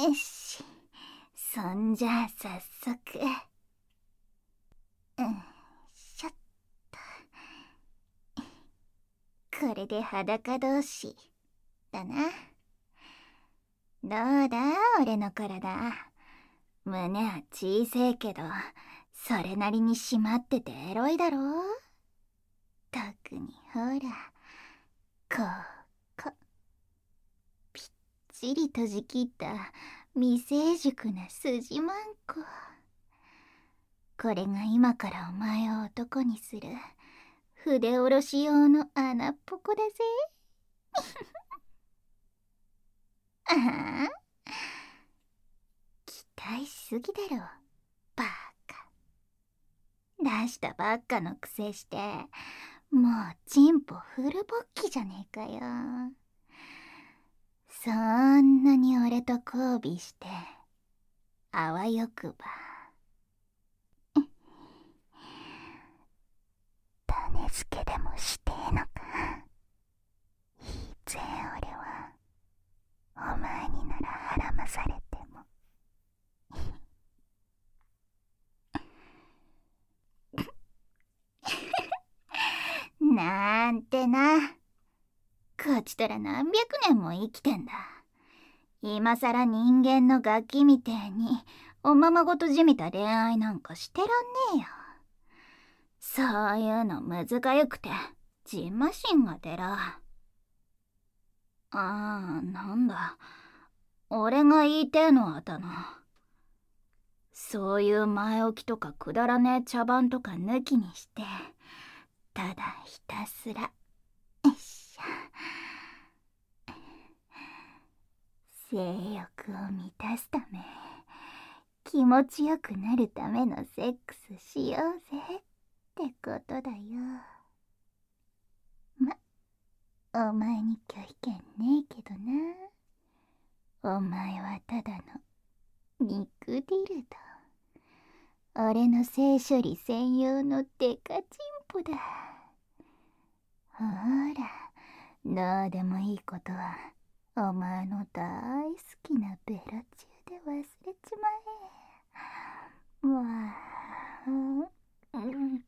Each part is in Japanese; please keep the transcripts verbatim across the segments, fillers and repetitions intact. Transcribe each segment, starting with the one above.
よし。そんじゃあ早速。うんしょっと。これで裸同士だな。どうだ俺の体。胸は小せえけどそれなりに締まっててエロいだろ。特にほらここぴっちり閉じきった未成熟な筋まんこ。これが今からお前を男にする筆下ろし用の穴っぽこだぜ。ああ期待しすぎだろバカ。出したばっかのくせしてもうチンポフルボッキじゃねえかよ。そんなに俺と交尾してあわよくば種付けでもしてえのか。いいぜ俺はお前にならはらまされても。なんてな。こちとら何百年も生きてんだ。今さら人間のガキみてえにおままごとじみた恋愛なんかしてらんねえよ。そういうのむずがゆくてじんましんが出ら。ああ、なんだ俺が言いてえのはだな。そういう前置きとかくだらねえ茶番とか抜きにしてただひたすらよっしゃ性欲を満たすため気持ちよくなるためのセックスしようぜってことだよ。ま、お前に拒否権ねえけどな。お前はただの肉ディルド。俺の性処理専用のデカチンポだ。ほらどうでもいいことはお前の大好きなベロチューで忘れちまえ。わあ、うんうん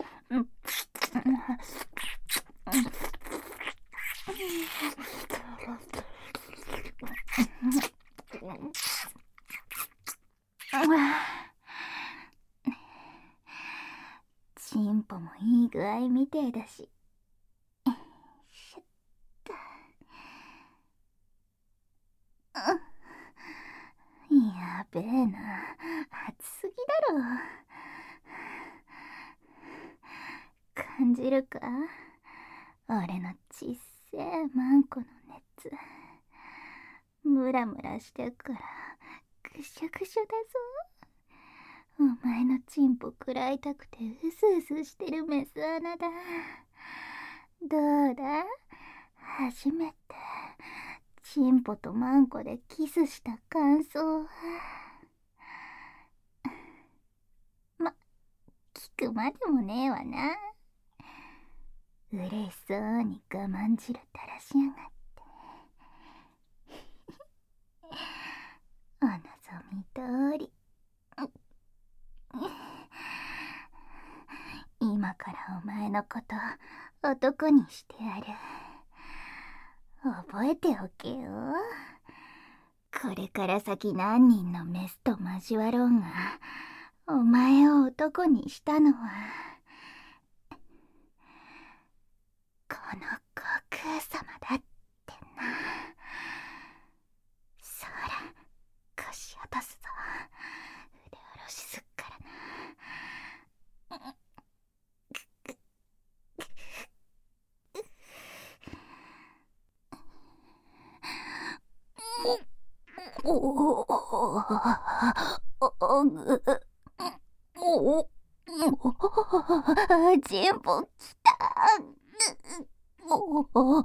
チンポもいい具合みてえだし。しょっと。やべえな、暑すぎだろ。感じるか俺のちっせえマンコの熱。ムラムラしてっからぐしょぐしょだぞ。お前のチンポ食らいたくてうすうすしてるメス穴だ。どうだ初めてチンポとマンコでキスした感想は。ま、聞くまでもねえわな。嬉しそうに我慢汁垂らしやがって。お望み通り今からお前のこと男にしてやる。覚えておけよ。これから先何人のメスと交わろうがお前を男にしたのはこの悟空様だってな。そら腰落とすぞ。腕下ろしすっからな。おおおおぐおおチンポきた。おお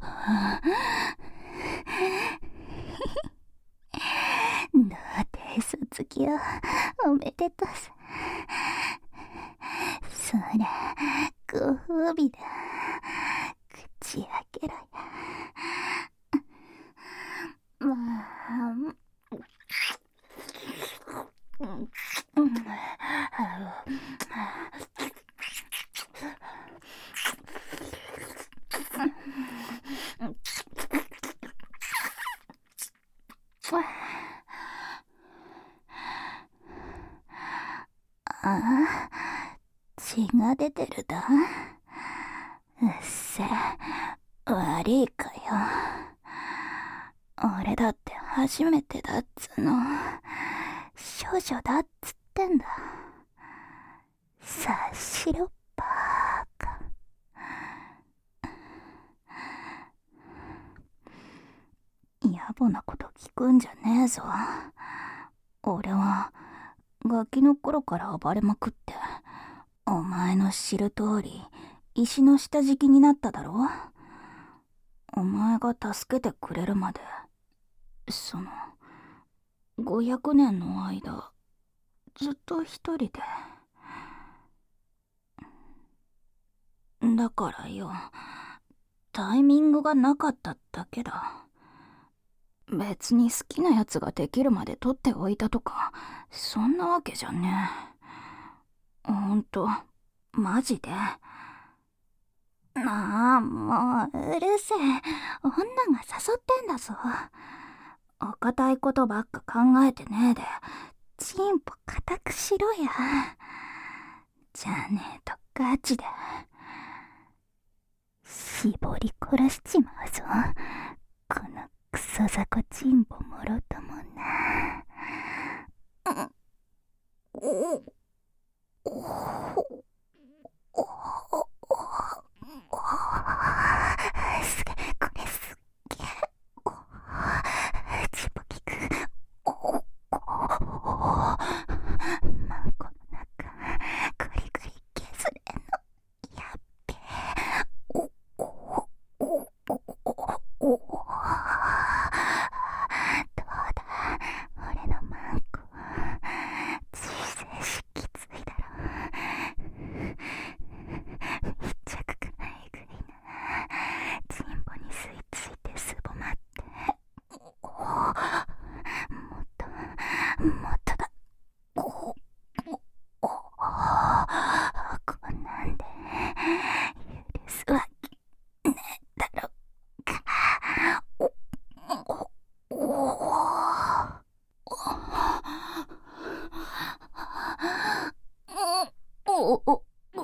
童貞卒業おめでとうさ。そらご褒美だ。口開けろや。まあああ、血が出てるだ。うっせ、悪いかよ。俺だって初めてだっつの。少女だっつってんだ。さあしろバーカ。野暮なこと聞くんじゃねえぞ。俺はガキの頃から暴れまくって、お前の知る通り石の下敷きになっただろ。お前が助けてくれるまで、そのごひゃくねんの間ずっと一人で。だからよ、タイミングがなかっただけだ。別に好きなやつができるまで取っておいたとか、そんなわけじゃねえ。ほんと、マジで。なあ、もううるせえ。女が誘ってんだぞ。お堅いことばっか考えてねえで、チンポ固くしろや。じゃねえとガチで絞り殺しちまうぞ、このクソザコチンポもろともな。すげえ、これすっげえ。チンポ効く。マンコの中グリグリ削れんのやっべえ。おおおおおお、どうだ、俺のマンコ小さいしきついだろ。密着がないぐいな。チンポに吸い付いてすぼまって、おもっともっとだ。おおお、こんなんで許すわけねえだろか。おおおおお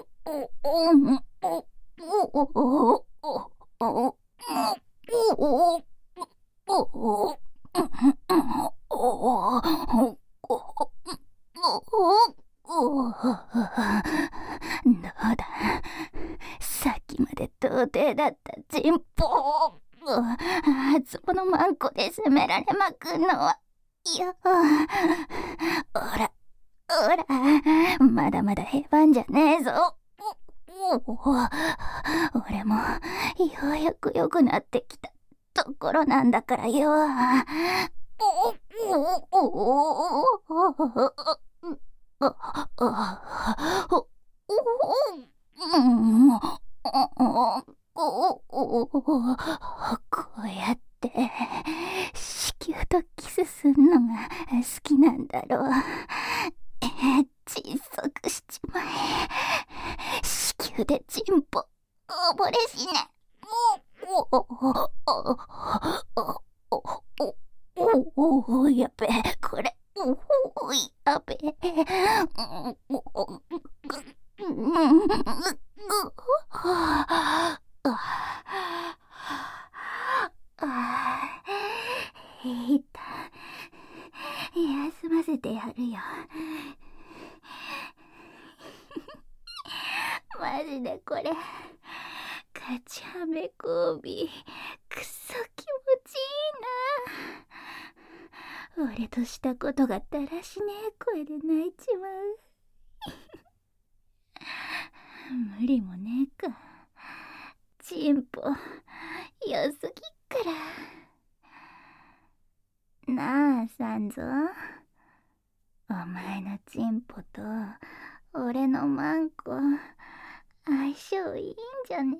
どうだ、さっきまで童貞だったチンポあそこのマンコで責められまくんのは。いや、おらおら、まだまだ平凡じゃねえぞ。俺もようやく良くなってきたところなんだからよ。こうやって子宮とキスすんのが好きなんだろう。窒息しちまえ。子宮でチンポ溺れ死ね。おお、やべえ、これ。おい、やべえ。いいた、休ませてやるよ。マジでこれガチハメ交尾くそ気持ちいいな。俺としたことがだらしねえ声で泣いちまう。無理もねえか。チンポ良すぎっからなあ。サンゾ、お前のチンポと俺のマンコ相性いいんじゃね。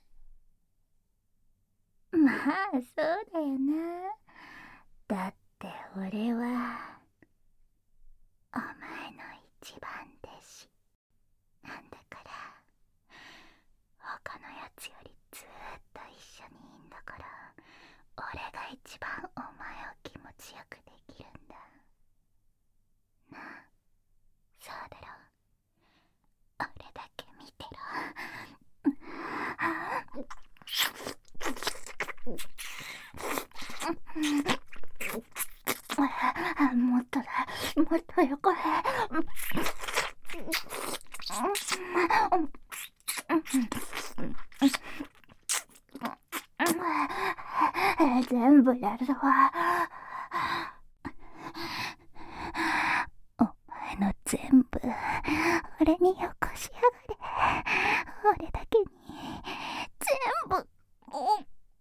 まあそうだよな。だって俺はお前の一番弟子なんだから。他のやつよりずーっと一緒にいいんだから、俺が一番お前を気持ちよくできるんだなあ。そうだろ。俺だけ見てろ。もっとだ、もっとよこれ。全部やるわ。お前の全部俺によこしやがれ。俺だけに全部。お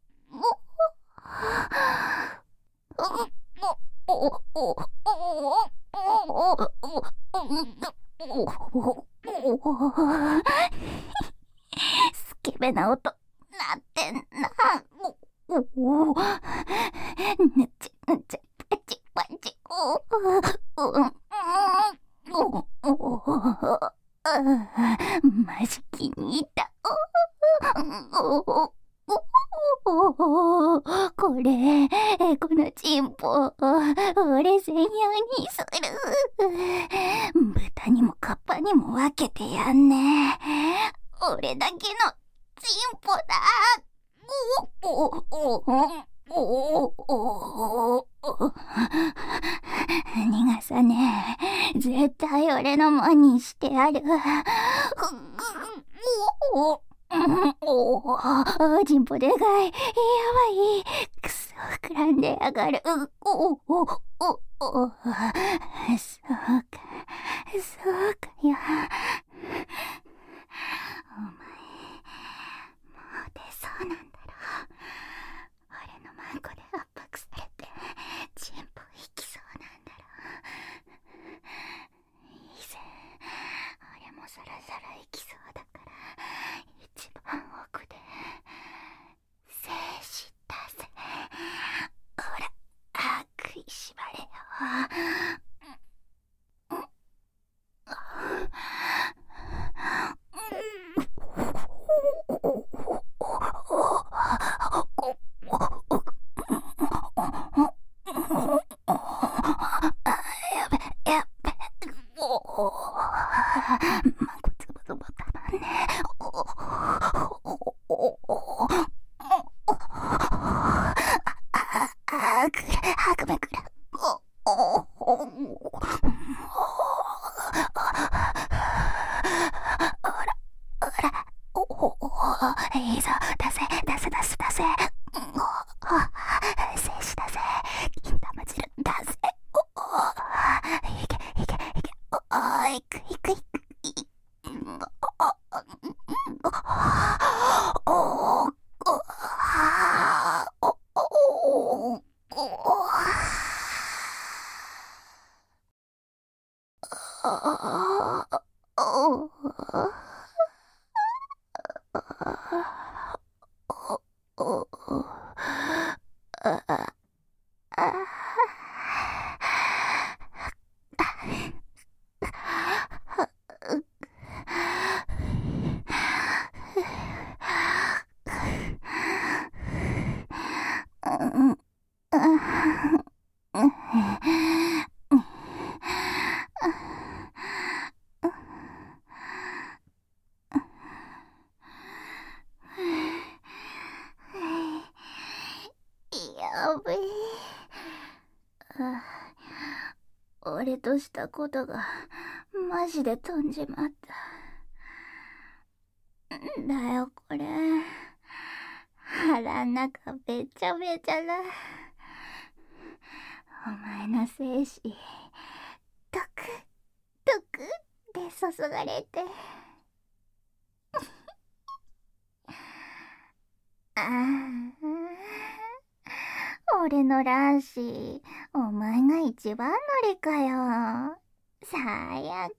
スケベな音なってんな。おお、ぬちぬちパチパチ。おおおおお、マジ気に入った。おおおお、これこのチンポ俺専用にする。豚にもカッパにも分けてやんね。俺だけのチンポだ。おおおおおお、逃がさねえ。絶対俺のもんにしてやる。おおおお、チンポでかい。やばい。くそ膨らんでやがる。おおおおお、そうかそうかよ。お前もう出そうなんだろ。俺のマンコで圧迫されてチンポ引きそうなんだろ。以前俺もそろそろ行きそうだから一番奥で精子出せ。ほら、あ、食いしばれよ。やべやべ、おお、まこつぶつぶたまんね。おおおお、あくれ、はくめくれ。おおお、いいぞ、出せ出せ出せ出せ。精子出せ、金玉汁出せ。おお、いけいけいけ。おお、いくいくいく。おおおやべえ。俺としたことがマジで飛んじまった。んだよこれ。腹ん中べちゃべちゃだ。お前の精子ドクドクって注がれてああ、俺の卵子お前が一番乗りかよ。最悪。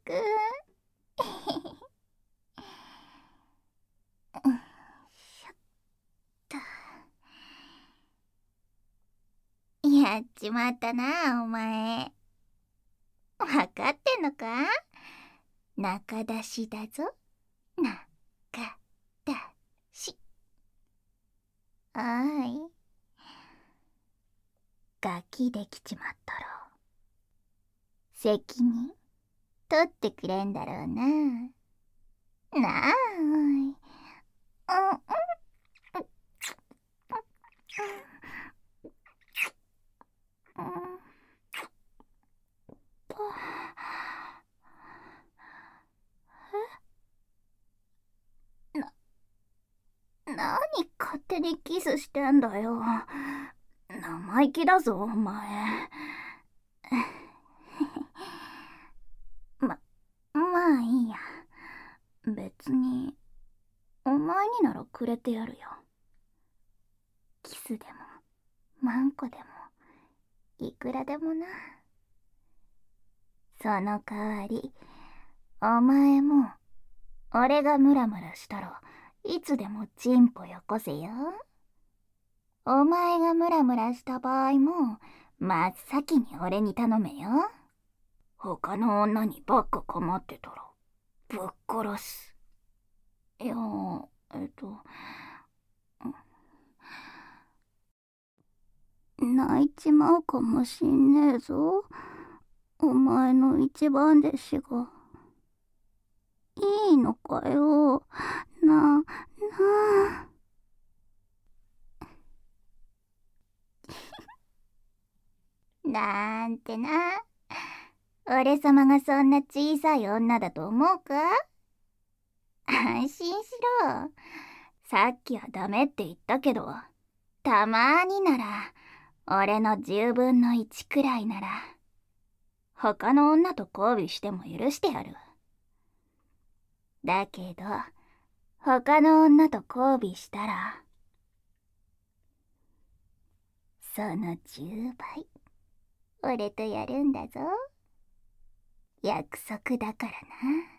よっと。やっちまったなお前。わかってんのか？中出しだぞ。中出し。おい、 ガキできちまったろ。責任取ってくれんだろうな。なあ、おい。うんうんな、なに勝手にキスしてんだよ。生意気だぞ、お前。ま、まあいいや。別に、お前にならくれてやるよ。キスでも、マンコでも、いくらでもな。その代わり、お前も、俺がムラムラしたらいつでもチンポよこせよ。お前がムラムラした場合も真っ先に俺に頼めよ。他の女にばっか構ってたらぶっ殺す。いや、えっと泣いちまうかもしんねえぞ、お前の一番弟子が。いいのかよ、な、なあ。なんてな。俺様がそんな小さい女だと思うか？安心しろ。さっきはダメって言ったけど、たまーになら、俺のじゅうぶんのいちくらいなら、他の女と交尾しても許してやる。だけど、他の女と交尾したら、そのじゅうばい、俺とやるんだぞ。約束だからな。